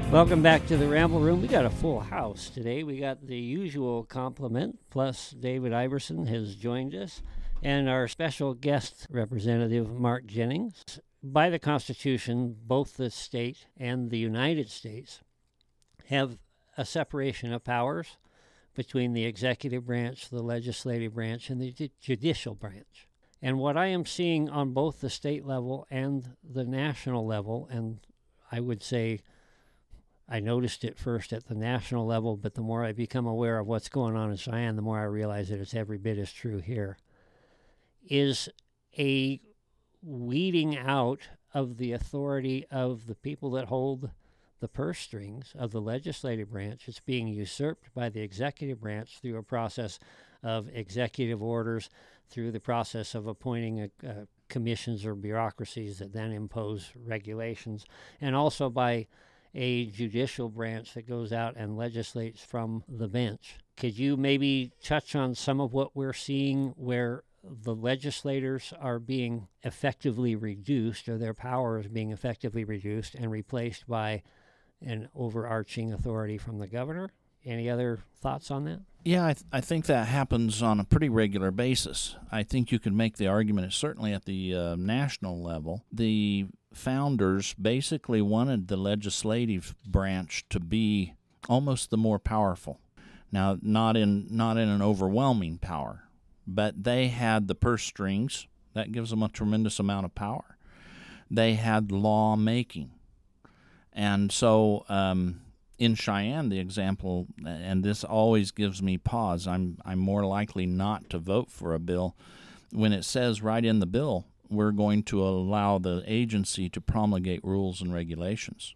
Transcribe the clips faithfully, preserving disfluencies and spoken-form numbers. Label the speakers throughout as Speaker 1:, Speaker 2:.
Speaker 1: Welcome back to the Ramble Room. We got a full house today. We got the usual complement, plus David Iverson has joined us, and our special guest representative, Mark Jennings. By the Constitution, both the state and the United States have a separation of powers between the executive branch, the legislative branch, and the ju- judicial branch. And what I am seeing on both the state level and the national level, and I would say I noticed it first at the national level, but the more I become aware of what's going on in Cheyenne, the more I realize that it's every bit as true here, is a weeding out of the authority of the people that hold the purse strings of the legislative branch. It's being usurped by the executive branch through a process of executive orders, through the process of appointing a, a commissions or bureaucracies that then impose regulations, and also by a judicial branch that goes out and legislates from the bench. Could you maybe touch on some of what we're seeing where the legislators are being effectively reduced, or their power is being effectively reduced and replaced by an overarching authority from the governor? Any other thoughts on that?
Speaker 2: Yeah, I, th- I think that happens on a pretty regular basis. I think you could make the argument, certainly at the uh, national level, the founders basically wanted the legislative branch to be almost the more powerful. Now, not in not in an overwhelming power, but they had the purse strings. That gives them a tremendous amount of power. They had law making. And so um, in Cheyenne, the example, and this always gives me pause, I'm I'm more likely not to vote for a bill when it says right in the bill, we're going to allow the agency to promulgate rules and regulations.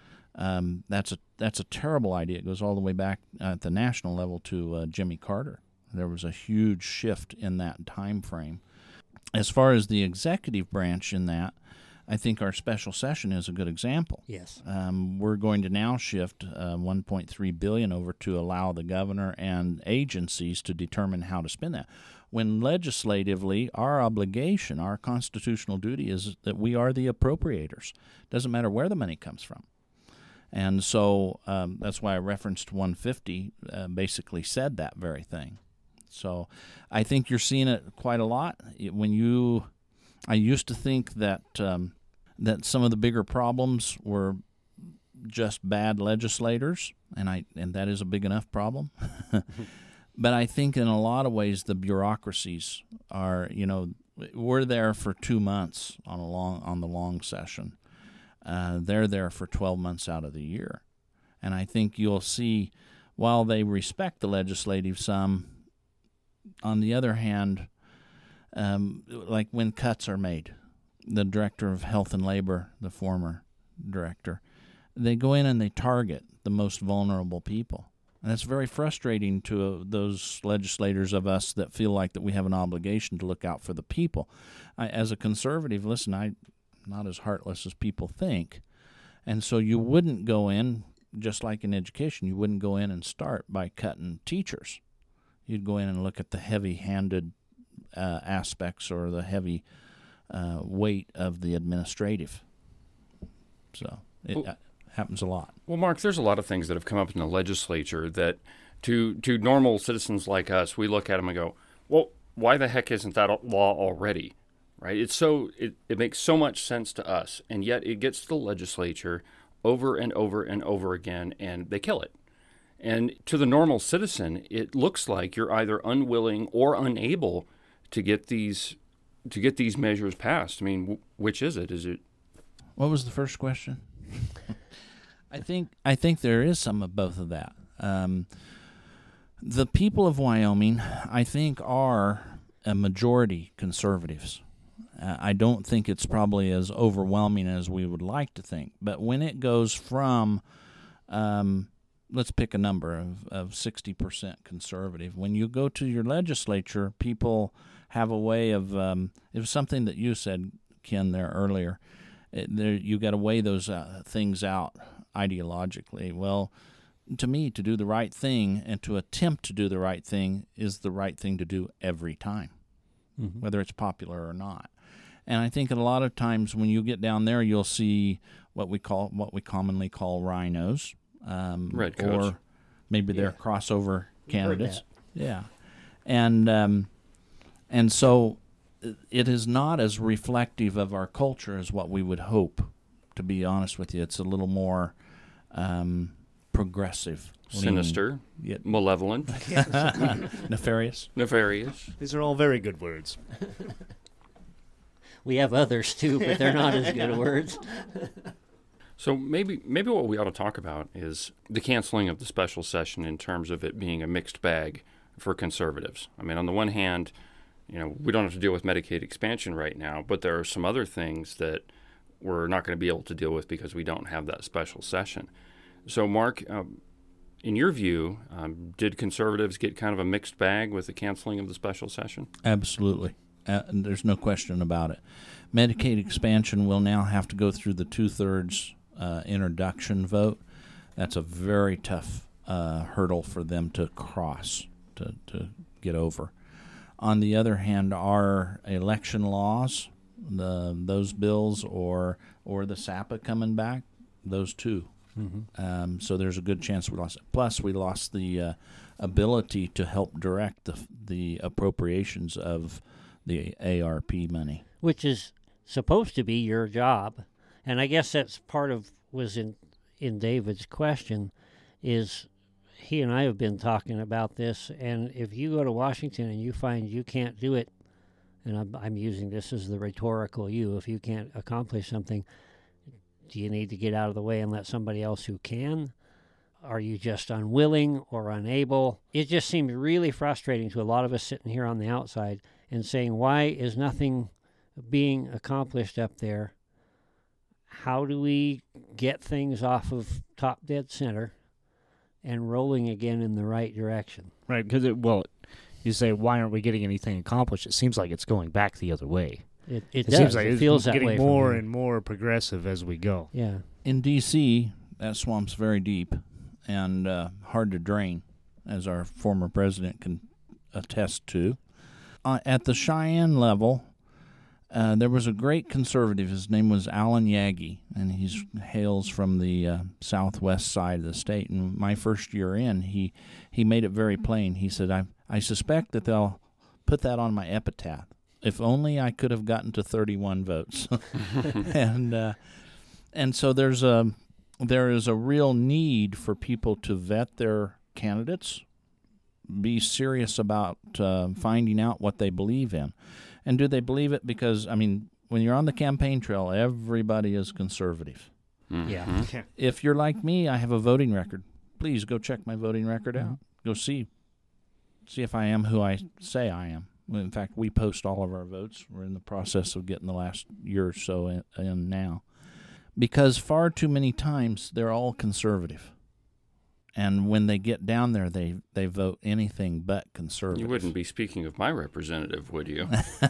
Speaker 2: Um, that's a that's a terrible idea. It goes all the way back at the national level to uh, Jimmy Carter. There was a huge shift in that time frame. As far as the executive branch in that, I think our special session is a good example.
Speaker 1: Yes.
Speaker 2: Um, we're going to now shift uh, one point three billion dollars over to allow the governor and agencies to determine how to spend that. When legislatively, our obligation, our constitutional duty is that we are the appropriators. Doesn't matter where the money comes from. And so um, that's why I referenced one fifty, uh, basically said that very thing. So I think you're seeing it quite a lot. When you, I used to think that um, that some of the bigger problems were just bad legislators, and I and that is a big enough problem. But I think in a lot of ways the bureaucracies are, you know, we're there for two months on a long on the long session. Uh, they're there for twelve months out of the year. And I think you'll see, while they respect the legislative some, on the other hand, um, like when cuts are made, the director of health and labor, the former director, they go in and they target the most vulnerable people. And that's very frustrating to uh, those legislators of us that feel like that we have an obligation to look out for the people. I, as a conservative, listen, I'm not as heartless as people think. And so you wouldn't go in, just like in education, you wouldn't go in and start by cutting teachers. You'd go in and look at the heavy-handed uh, aspects or the heavy uh, weight of the administrative. So it well, uh, happens a lot.
Speaker 3: Well, Mark, there's a lot of things that have come up in the legislature that to to normal citizens like us, we look at them and go, well, why the heck isn't that law already? Right? It's so it, it makes so much sense to us, and yet it gets to the legislature over and over and over again, and they kill it. And to the normal citizen, it looks like you're either unwilling or unable to get these to get these measures passed. I mean, w- which is it? Is it?
Speaker 2: What was the first question? I think I think there is some of both of that. Um, the people of Wyoming, I think, are a majority conservatives. Uh, I don't think it's probably as overwhelming as we would like to think. But when it goes from, um, let's pick a number of, of sixty percent conservative, when you go to your legislature, people have a way of, um, it was something that you said, Ken, there earlier, it, there, you got to weigh those uh, things out ideologically. Well, to me, to do the right thing and to attempt to do the right thing is the right thing to do every time, mm-hmm. whether it's popular or not. And I think a lot of times when you get down there, you'll see what we call what we commonly call rhinos, um,
Speaker 3: Redcoats.
Speaker 2: or maybe they're
Speaker 1: Yeah.
Speaker 2: crossover candidates.
Speaker 1: that.
Speaker 2: Yeah, and um, and so it is not as reflective of our culture as what we would hope. To be honest with you, it's a little more um, progressive,
Speaker 3: Sinister,
Speaker 2: leaning,
Speaker 3: malevolent,
Speaker 2: yet nefarious.
Speaker 3: nefarious.
Speaker 4: These are all very good words.
Speaker 1: We have others too, but they're not as good words.
Speaker 3: So maybe maybe what we ought to talk about is the canceling of the special session in terms of it being a mixed bag for conservatives. I mean, on the one hand, you know, we don't have to deal with Medicaid expansion right now, but there are some other things that we're not going to be able to deal with because we don't have that special session. So, Mark, um, in your view, um, did conservatives get kind of a mixed bag with the canceling of the special session?
Speaker 2: Absolutely. Uh, and there's no question about it. Medicaid expansion will now have to go through the two-thirds uh, introduction vote. That's a very tough uh, hurdle for them to cross, to, to get over. On the other hand, our election laws, the those bills, or or the S A P A coming back, those two. Mm-hmm. Um, so there's a good chance we lost it. Plus, we lost the uh, ability to help direct the the appropriations of the A R P money,
Speaker 1: Which is supposed to be your job. And I guess that's part of was in in David's question is he and I have been talking about this, and if you go to Washington and you find you can't do it, and I'm, I'm using this as the rhetorical you, if you can't accomplish something, do you need to get out of the way and let somebody else who can? Are you just unwilling or unable? It just seems really frustrating to a lot of us sitting here on the outside and saying, why is nothing being accomplished up there? How do we get things off of top dead center and rolling again in the right direction?
Speaker 4: Right, because, it, well, you say, why aren't we getting anything accomplished? It seems like it's going back the other way.
Speaker 1: It, it,
Speaker 4: It
Speaker 1: does.
Speaker 4: seems like
Speaker 1: it
Speaker 4: it's
Speaker 1: feels that
Speaker 4: getting
Speaker 1: way from
Speaker 4: more
Speaker 1: here.
Speaker 4: and more progressive as we go.
Speaker 1: Yeah.
Speaker 2: in D C, that swamp's very deep and uh, hard to drain, as our former president can attest to. Uh, at the Cheyenne level, uh, there was a great conservative. His name was Alan Yagi, and he hails from the uh, southwest side of the state. And my first year in, he he made it very plain. He said, I, I suspect that they'll put that on my epitaph. If only I could have gotten to thirty-one votes. and uh, and so there's a there is a real need for people to vet their candidates, be serious about uh, finding out what they believe in. And do they believe it? Because, I mean, when you're on the campaign trail, everybody is conservative.
Speaker 3: Mm-hmm.
Speaker 1: Yeah.
Speaker 2: If you're like me, I have a voting record. Please go check my voting record out. Go see see if I am who I say I am. In fact, we post all of our votes. We're in the process of getting the last year or so in, in now. Because far too many times, they're all conservative. And when they get down there, they, they vote anything but conservative.
Speaker 3: You wouldn't be speaking of my representative, would you?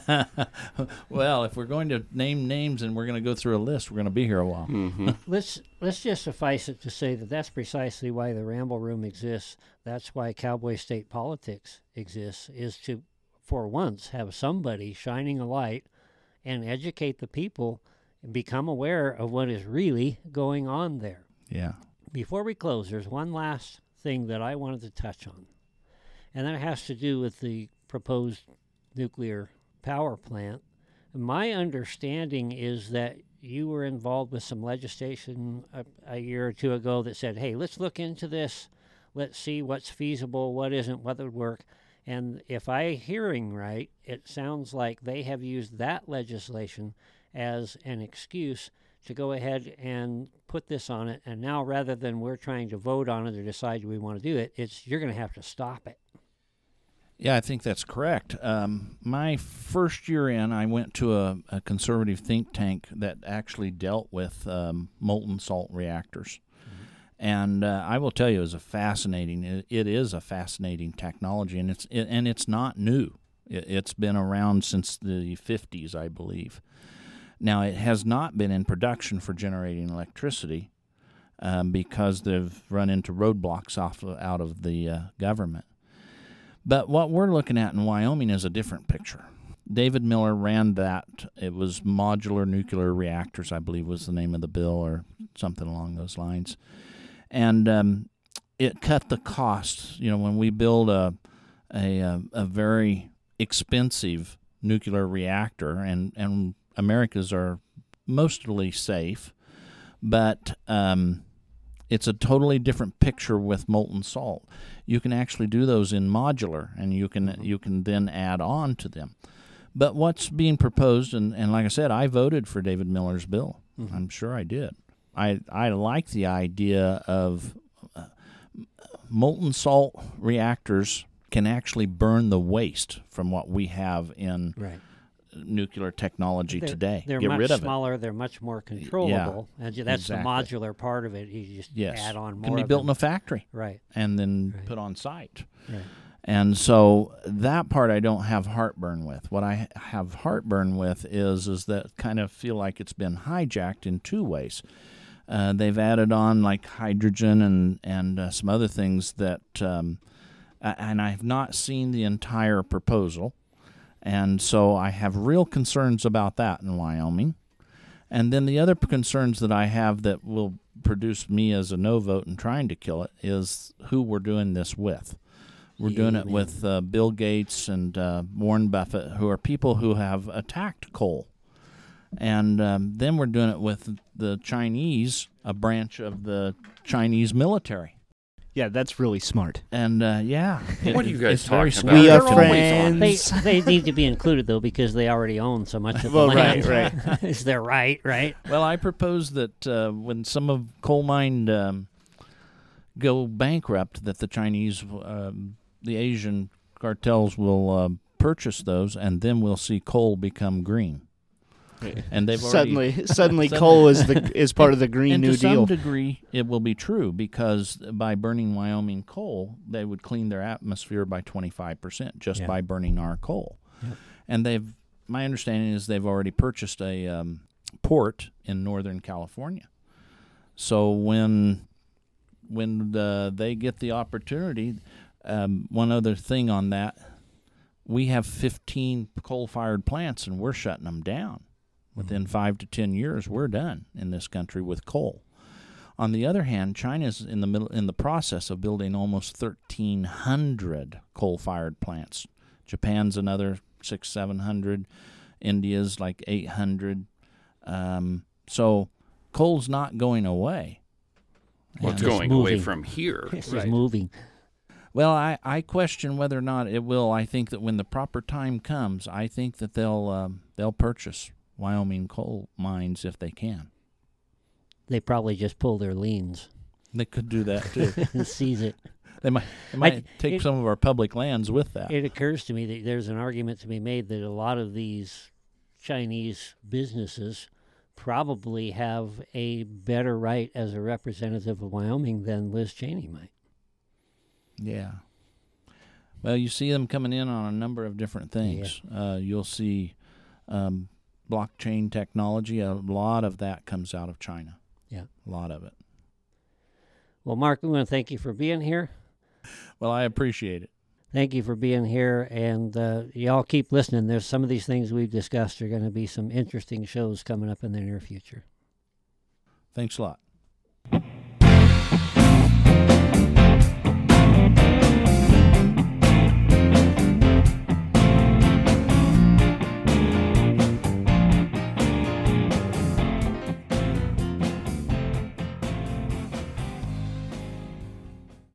Speaker 2: Well, if we're going to name names and we're going to go through a list, we're going to be here a while.
Speaker 3: Mm-hmm.
Speaker 1: Let's let's just suffice it to say that that's precisely why the Ramble Room exists. That's why Cowboy State Politics exists, is to, for once, have somebody shining a light and educate the people and become aware of what is really going on there.
Speaker 2: Yeah.
Speaker 1: Before we close, there's one last thing that I wanted to touch on, and that has to do with the proposed nuclear power plant. My understanding is that you were involved with some legislation a, a year or two ago that said, hey, let's look into this. Let's see what's feasible, what isn't, what would work. And if I'm hearing right, it sounds like they have used that legislation as an excuse to go ahead and put this on it. And now, rather than we're trying to vote on it or decide we want to do it, it's you're going to have to stop it.
Speaker 2: Yeah, I think that's correct. Um, my first year in, I went to a, a conservative think tank that actually dealt with um, molten salt reactors. Mm-hmm. And uh, I will tell you, it was a fascinating, it, it is a fascinating technology, and it's it, and it's not new. It, it's been around since the fifties, I believe. Now, it has not been in production for generating electricity um, because they've run into roadblocks off of, out of the uh, government. But what we're looking at in Wyoming is a different picture. David Miller ran that. It was Modular Nuclear Reactors, I believe was the name of the bill, or something along those lines. And um, it cut the costs. You know, when we build a a, a, a very expensive nuclear reactor, and, and America's are mostly safe, but um, it's a totally different picture with molten salt. You can actually do those in modular, and you can you can then add on to them. But what's being proposed, and, and like I said, I voted for David Miller's bill. Mm-hmm. I'm sure I did. I I like the idea of uh, molten salt reactors can actually burn the waste from what we have in
Speaker 1: right.
Speaker 2: nuclear technology
Speaker 1: they're,
Speaker 2: today.
Speaker 1: They're
Speaker 2: Get
Speaker 1: much
Speaker 2: rid of
Speaker 1: smaller.
Speaker 2: it.
Speaker 1: They're much more controllable.
Speaker 2: Yeah,
Speaker 1: and that's
Speaker 2: exactly.
Speaker 1: the modular part of it. You just
Speaker 2: yes.
Speaker 1: add on more.
Speaker 2: Can be
Speaker 1: of
Speaker 2: built
Speaker 1: them.
Speaker 2: in a factory,
Speaker 1: right,
Speaker 2: and then
Speaker 1: right.
Speaker 2: put on site.
Speaker 1: Right.
Speaker 2: And so that part I don't have heartburn with. What I have heartburn with is is that kind of feel like it's been hijacked in two ways. Uh, they've added on like hydrogen and and uh, some other things that, um, and I have not seen the entire proposal, and so I have real concerns about that in Wyoming. And then the other concerns that I have that will produce me as a no vote in trying to kill it is who we're doing this with. We're
Speaker 1: Yeah,
Speaker 2: doing it
Speaker 1: man.
Speaker 2: with uh, Bill Gates and uh, Warren Buffett, who are people who have attacked coal. And um, then we're doing it with the Chinese, a branch of the Chinese military.
Speaker 4: Yeah, that's really smart.
Speaker 2: And, uh, yeah.
Speaker 3: What are you guys
Speaker 2: it's very
Speaker 3: talking
Speaker 2: smart.
Speaker 3: about?
Speaker 4: We are
Speaker 3: They're always on.
Speaker 1: They
Speaker 4: friends.
Speaker 1: they need to be included though because they already own so much of the
Speaker 4: Well,
Speaker 1: land.
Speaker 4: right,
Speaker 1: right. Is their right, right?
Speaker 2: Well, I propose that uh, when some of coal mine um, go bankrupt, that the Chinese, um, the Asian cartels will uh, purchase those, and then we'll see coal become green. And they've already,
Speaker 4: Suddenly, suddenly, coal is the is part of the Green
Speaker 2: and
Speaker 4: New
Speaker 2: to some
Speaker 4: Deal.
Speaker 2: degree, it will be true because by burning Wyoming coal, they would clean their atmosphere by twenty-five percent just
Speaker 1: Yeah.
Speaker 2: by burning our coal.
Speaker 1: Yep.
Speaker 2: And they've, my understanding is they've already purchased a um, port in Northern California. So when when the, they get the opportunity, um, one other thing on that, we have fifteen coal-fired plants and we're shutting them down. Within five to ten years, we're done in this country with coal. On the other hand, China's in the middle in the process of building almost thirteen hundred coal-fired plants. Japan's another six, seven hundred. India's like eight hundred. Um, so coal's not going away.
Speaker 3: Well, it's
Speaker 2: And-
Speaker 3: going away
Speaker 1: moving.
Speaker 3: from here.
Speaker 1: This
Speaker 2: Right.
Speaker 1: is moving.
Speaker 2: Well, I, I question whether or not it will. I think that when the proper time comes, I think that they'll um, they'll purchase Wyoming coal mines if they can.
Speaker 1: They probably just pull their liens
Speaker 2: They could do that too.
Speaker 1: and seize it.
Speaker 2: They might they might
Speaker 1: I-
Speaker 2: take
Speaker 1: it-
Speaker 2: some of our public lands with that.
Speaker 1: It occurs to me that there's an argument to be made that a lot of these Chinese businesses probably have a better right as a representative of Wyoming than Liz Cheney might.
Speaker 2: Yeah. Well, you see them coming in on a number of different things. Uh, you'll see um, blockchain technology. A lot of that comes out of China.
Speaker 1: Yeah.
Speaker 2: A lot of it.
Speaker 1: Well, Mark, we want to thank you for being here.
Speaker 2: Well, I appreciate it.
Speaker 1: Thank you for being here, and uh, y'all keep listening. There's some of these things we've discussed are going to be some interesting shows coming up in the near future.
Speaker 2: Thanks a lot.